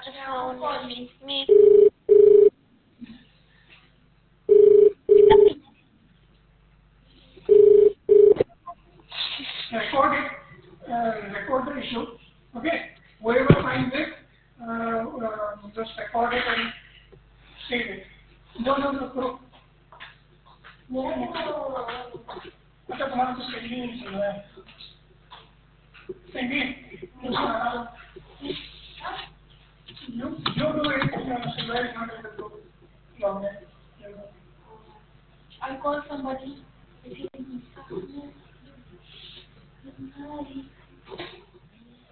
phone. Me. Record it, record the issue. Okay, whoever finds it, just record it and save it. No, no, no, no. अच्छा तुम्हारा तो सही नहीं चल रहा है सही you do it Shiva is not able to log in. I'll call somebody.